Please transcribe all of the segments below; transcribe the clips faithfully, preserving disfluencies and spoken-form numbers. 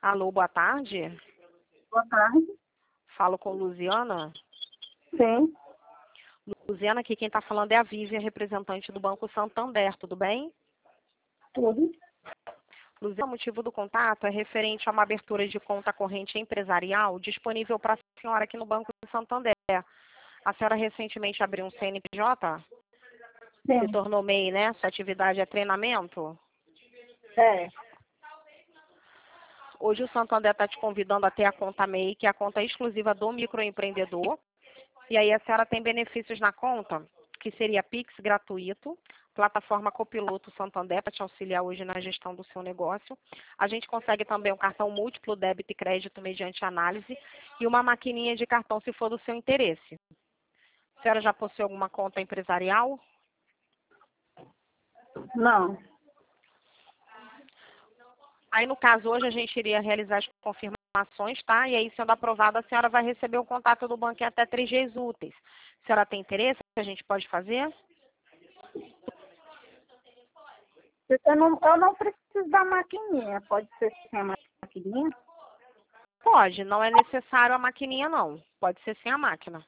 Alô, boa tarde. Boa tarde. Falo com Luziana. Sim. Luziana, aqui quem está falando é a Vivian, representante do Banco Santander, tudo bem? Tudo. Luziana, o motivo do contato é referente a uma abertura de conta corrente empresarial disponível para a senhora aqui no Banco Santander. A senhora recentemente abriu um C N P J? Sim. Se tornou M E I, né? Sua atividade é treinamento? É. Hoje o Santander está te convidando a ter a conta M E I, que é a conta exclusiva do microempreendedor. E aí a senhora tem benefícios na conta, que seria Pix gratuito, plataforma Copiloto Santander para te auxiliar hoje na gestão do seu negócio. A gente consegue também um cartão múltiplo débito e crédito mediante análise e uma maquininha de cartão se for do seu interesse. A senhora já possui alguma conta empresarial? Não. Aí, no caso, hoje a gente iria realizar as confirmações, tá? E aí, sendo aprovada, a senhora vai receber o contato do banco em até três dias úteis. A senhora tem interesse? A gente pode fazer? Eu não, eu não preciso da maquininha. Pode ser sem a maquininha? Pode, não é necessário a maquininha, não. Pode ser sem a máquina.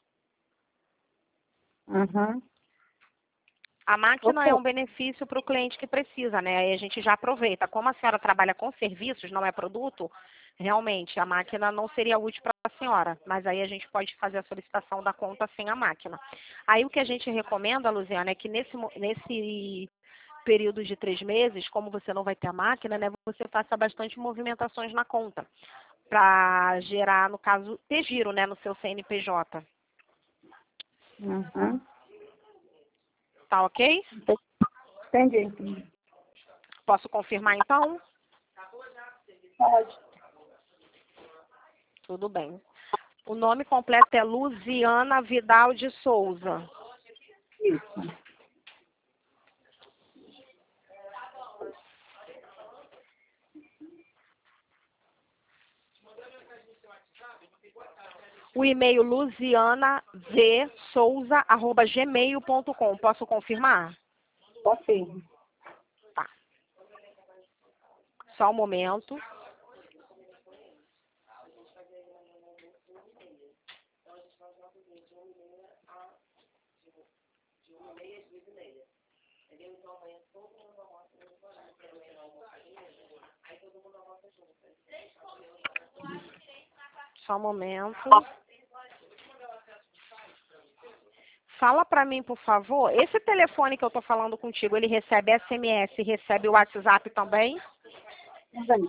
Uhum. A máquina Ok. é um benefício para o cliente que precisa, né? Aí a gente já aproveita. Como a senhora trabalha com serviços, não é produto, realmente a máquina não seria útil para a senhora. Mas aí a gente pode fazer a solicitação da conta sem a máquina. Aí o que a gente recomenda, Luziana, é que nesse, mo- nesse período de três meses, como você não vai ter a máquina, né? Você faça bastante movimentações na conta. Para gerar, no caso, ter giro, né? No seu C N P J. Uhum. Tá ok? Entendi. entendi. Posso confirmar então? Pode. Tudo bem. O nome completo é Luziana Vidal de Souza. Isso. O e-mail luzianavsouza arroba gmail ponto com. Posso confirmar? Confirmo. Tá. Só um momento. Só um momento. Fala para mim, por favor. Esse telefone que eu tô falando contigo, ele recebe S M S, recebe o WhatsApp também? Também.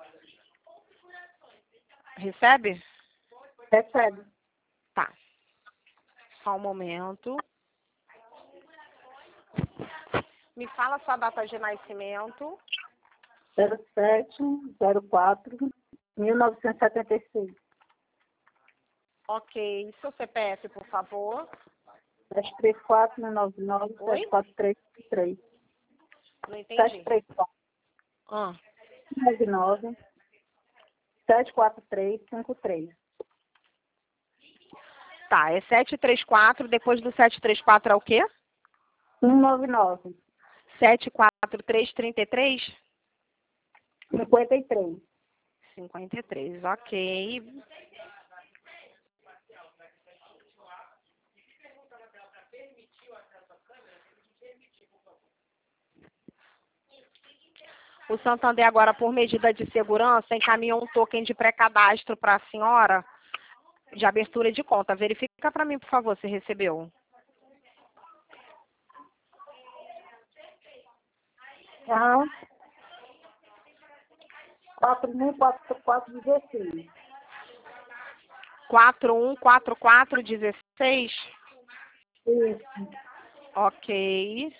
Recebe? Recebe. Tá. Só um momento. Me fala sua data de nascimento. zero sete zero quatro mil novecentos e setenta e seis. Ok. Seu C P F, por favor. sete três quatro nove nove Oi? sete quatro três três. Não sete entendi. três quatro Ah, nove nove sete quatro três cinco três. tá. É sete três quatro. Depois do sete três quatro é o quê? um nove nove sete quatro três três três? cinquenta e três. cinquenta e três. Ok. O Santander agora, por medida de segurança, encaminhou um token de pré-cadastro para a senhora de abertura de conta. Verifica para mim, por favor, se recebeu. Então, quatro mil quatrocentos e quatro e dezesseis. quatro um quatro quatro um seis. Isso. Ok.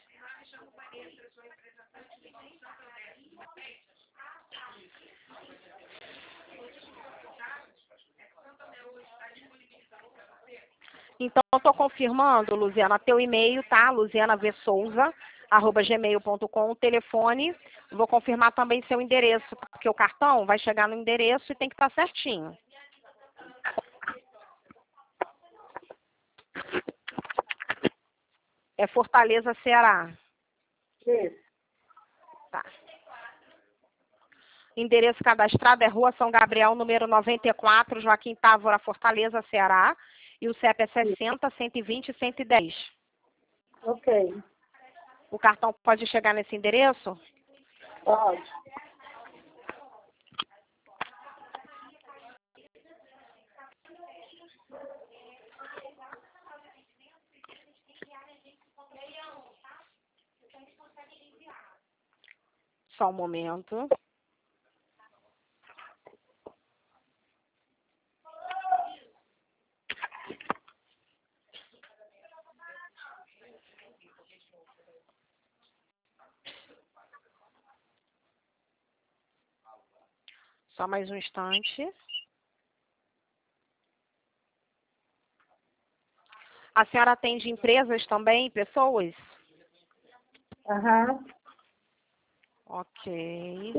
Então, eu estou confirmando, Luziana, teu e-mail, tá? luziana v souza arroba gmail ponto com, o telefone. Vou confirmar também seu endereço, porque o cartão vai chegar no endereço e tem que estar certinho. É Fortaleza, Ceará. Isso. Tá. Endereço cadastrado é Rua São Gabriel, número noventa e quatro, Joaquim Távora, Fortaleza, Ceará. E o C E P é sessenta, cento e vinte, cento e dez. Ok. O cartão pode chegar nesse endereço? Pode. Só um momento. Só mais um instante. A senhora atende empresas também, pessoas? Aham. Ok.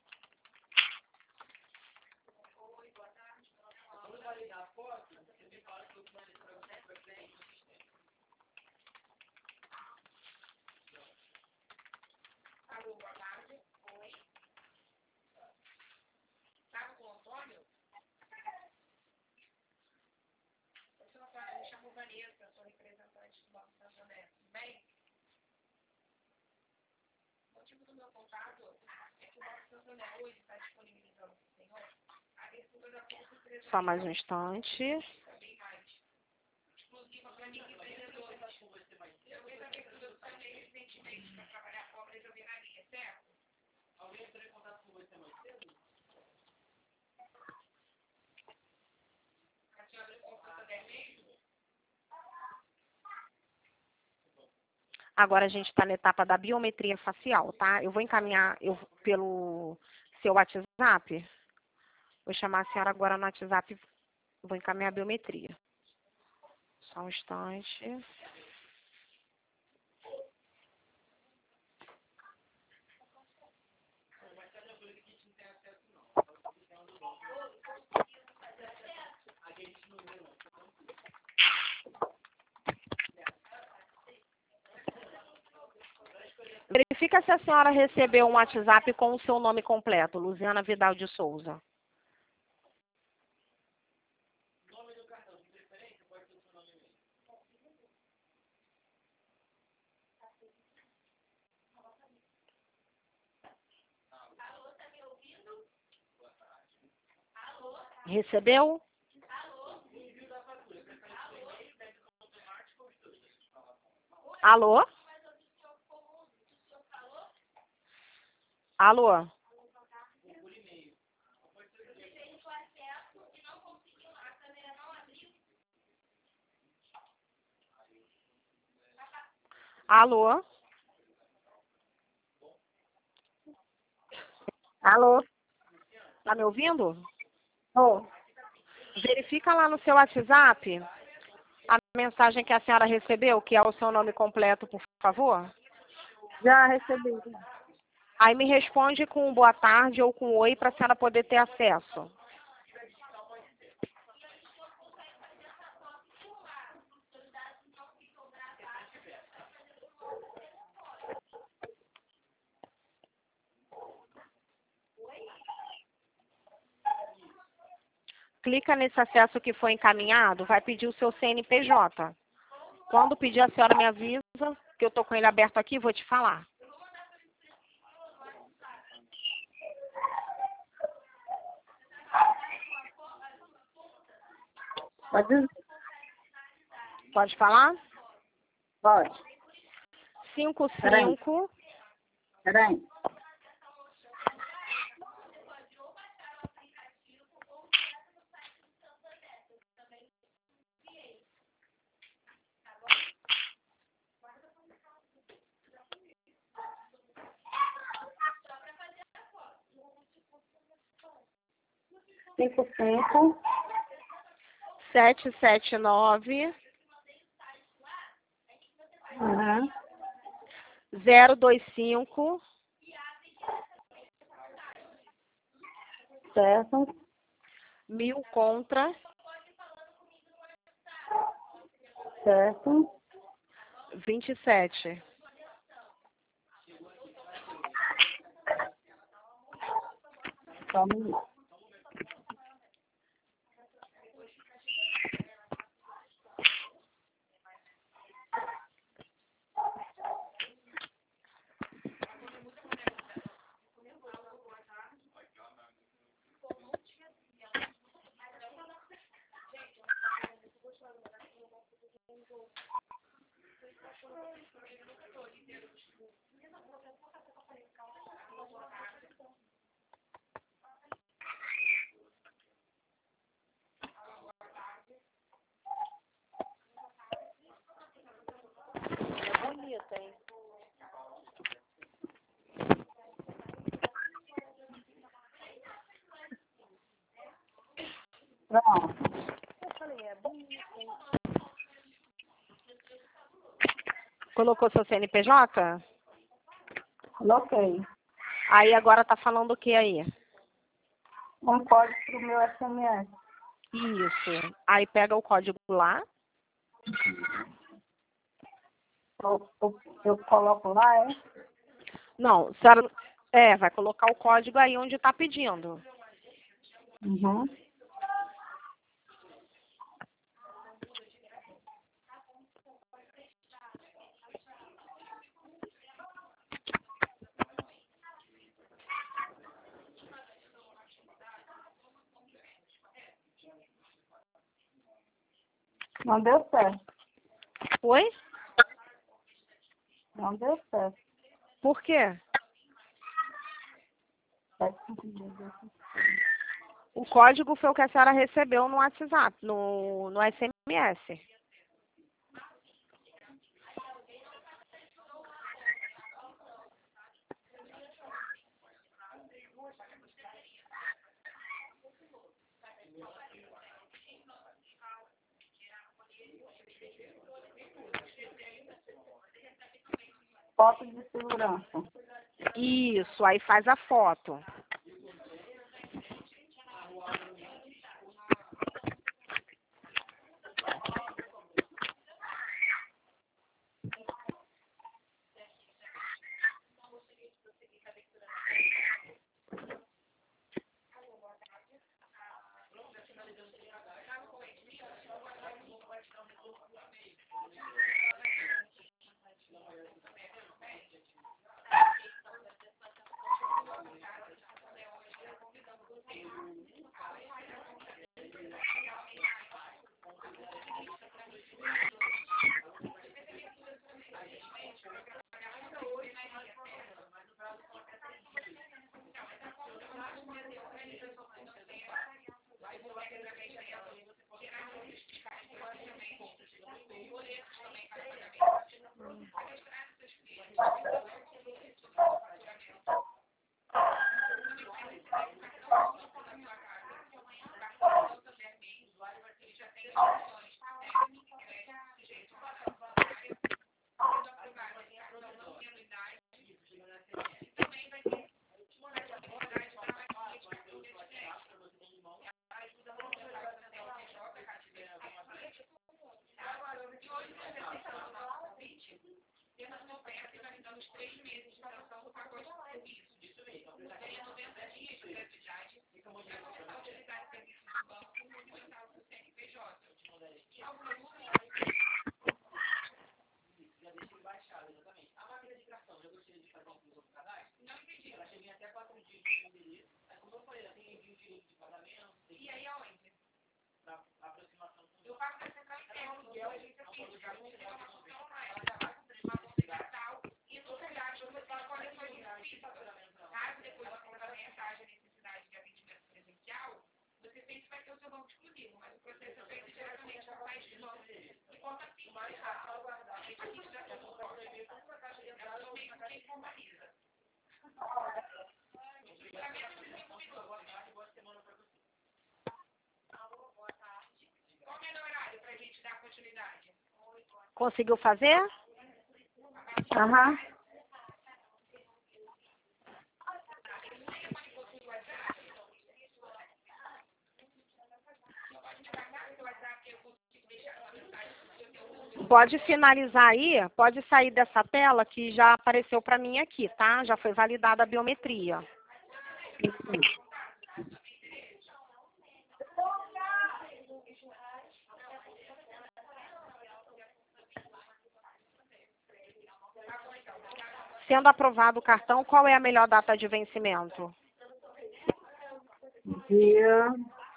Só mais um instante. Agora a gente está na etapa da biometria facial, tá? Eu vou encaminhar eu, pelo seu WhatsApp. Vou chamar a senhora agora no WhatsApp. Vou encaminhar a biometria. Só um instante. Verifica se a senhora recebeu um WhatsApp com o seu nome completo, Luziana Vidal de Souza. Recebeu? Alô? Alô? Alô? Alô? Tá me ouvindo? Oh, Verifica lá no seu WhatsApp a mensagem que a senhora recebeu, que é o seu nome completo, por favor. já recebi. Aí me responde com um boa tarde ou com um oi para a senhora poder ter acesso. Clica nesse acesso que foi encaminhado, vai pedir o seu C N P J. Quando pedir, a senhora me avisa, que eu estou com ele aberto aqui, vou te falar. Pode? Pode falar? Pode. cinco Peraí. cinco Peraí. Cinco, cinco. sete sete nove Uhum. zero dois cinco Certo. mil contra Certo. vinte e sete. Só um minuto. É bonita, hein? Pronto. Eu falei, é bonita, hein? Colocou seu C N P J? Coloquei. Aí agora tá falando o que aí? Um código pro meu S M S. Isso. Aí pega o código lá. Eu, eu, eu coloco lá, é? Não, a senhora, é, vai colocar o código aí onde tá pedindo. Uhum. Não deu certo. Oi? Não deu certo. Por quê? O código foi o que a senhora recebeu no WhatsApp, no, no S M S. Foto de segurança. Isso, aí faz a foto. Conseguiu fazer? Aham. Pode finalizar aí, pode sair dessa tela que já apareceu para mim aqui, tá? Já foi validada a biometria. Sendo aprovado o cartão, qual é a melhor data de vencimento? Dia,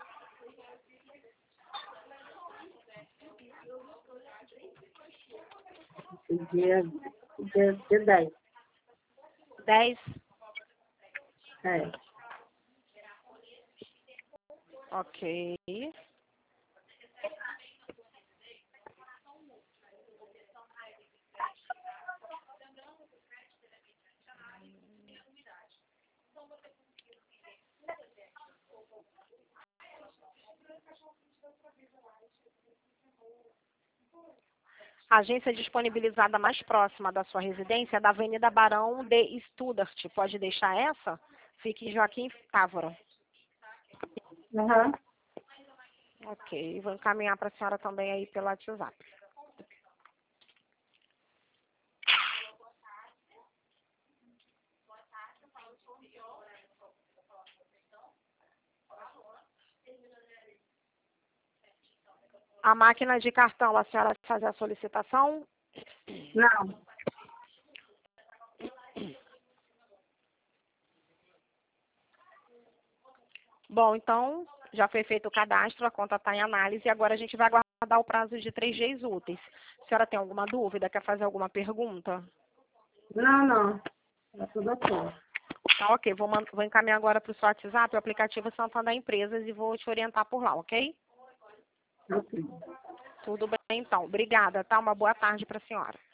dia, dia, dia dez. dez? É. Ok. A agência disponibilizada mais próxima da sua residência é da Avenida Barão de Studart. Pode deixar essa? Fique em Joaquim Távora. Uhum. Ok, vou encaminhar para a senhora também aí pelo WhatsApp. A máquina de cartão, a senhora vai fazer a solicitação? Não. Bom, então, já foi feito o cadastro, a conta está em análise e agora a gente vai aguardar o prazo de três dias úteis. A senhora tem alguma dúvida? Quer fazer alguma pergunta? Não, não. Tá tudo ok. Tá, ok. Vou, man- vou encaminhar agora para o seu WhatsApp o aplicativo Santander Empresas e vou te orientar por lá, ok? Ok. Tudo bem, então. Obrigada, tá? Uma boa tarde para a senhora.